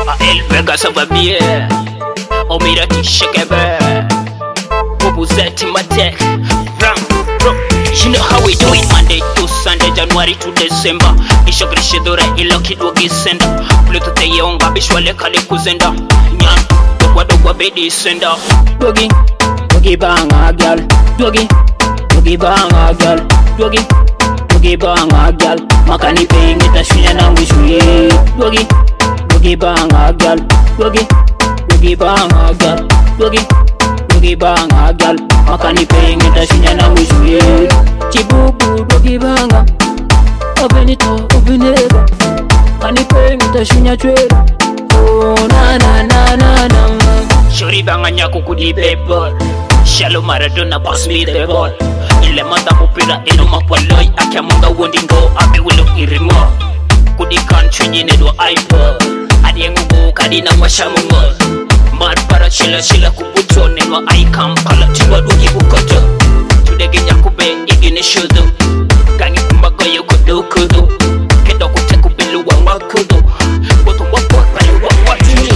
El Vega ça va bien. Oh mira qui shakebe. Bubuzeti matek. Ram, bro. You know how we do it. Monday to Sunday, January to December. Ishogrishe dora iloki dwogi senda. Pluto te yonga bishwale kale kuzenda. Nyan, dogwa bedi senda. Dwogi banga gal. Dwogi banga gal. Dwogi banga gal. Makani paying it a shunya na wishwe. Dwogi banga gal. Dwogi banga gal. Dwogi banga gal. Makani paying it a shunya na wishwe. Chibubu dwogi banga. Open it up. Kani paying it a shunya chwera. Oh na. Shori banga nyako kudi bebol. Shallow Maradona pass me the ball. Ile mata mupira ino makwaloi. Akia munga wondingo abe wilo irimo. Kudi kanchu njine do iPod. Adi ngugu kadina mwashamungo. Marpara shila kubuto nenwa Kampala. Tiwa dugi bukoto. Tudege nyakube igine shudu. Gangi kumbago yoko kudu. Kendo kute kubilu wa wakudu. Boto wako pali wa watuni.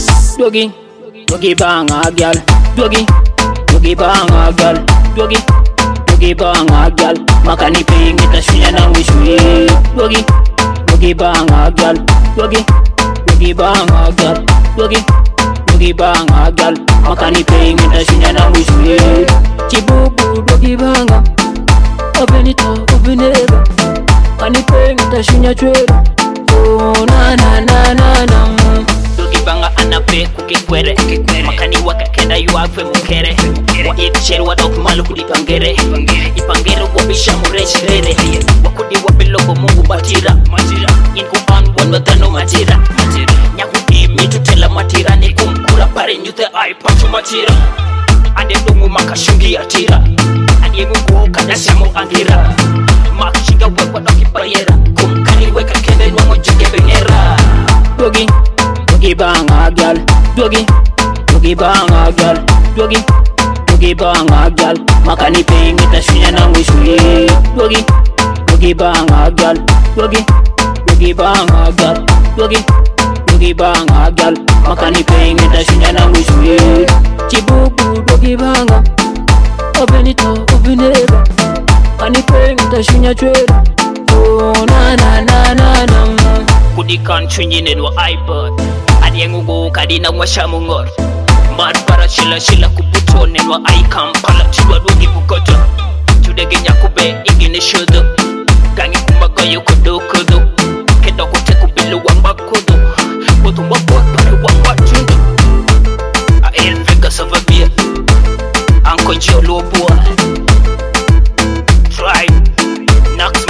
Dwogi banga gal. Dwogi banga gal. Dwogi banga gal. Makani paying it a shunya na wishwe. Dwogi banga gal. Dwogi banga gal. Dwogi banga gal. Makani paying it a shunya na wishwe. Chibubu dwogi banga. Open it up. Kani paying it a shunya chwera. Oh na. Dwogi banga anape kukikwere. Makani wakakenda yuafwe mukere. Wa ikicheri wa doku malu kudipangere. Ipangere wabisha murechirere. Wakudi wabilogo mungu matira. Inkupan wanwatano matira. Nyakuki mitu tela matira. Ni kumkura pare nyute aipachu matira. Ande dungu makashungi atira. Ande mungu kadasyamu angira. Makashinga wekwa doki payera. Kumkani weka kende nwango juge bengera. Dwogi banga gal. Dwogi banga gal. Dwogi banga gal. Makani paying it a shunya na wishwe. Dwogi banga gal. Dwogi banga gal. Dwogi banga gal. Makani paying it a shunya na wishwe. Chibubu dwogi banga. Open it up. Kani paying it a shunya chwera. Oh na. Kudi kanchu njine do iPod. Adi ngugu kadina mwashamungor. Marpara shila kubuto nenwa Kampala. Tiwa dwogi bukoto. Tudege nyakube igine shudu. Gangi kumbago yoko kudu. Kendo kute kubilu wa wakudu. Boto wako pare wa watundu. El Vega ça va bien. Anko Jio Loboa. Tribe. Nax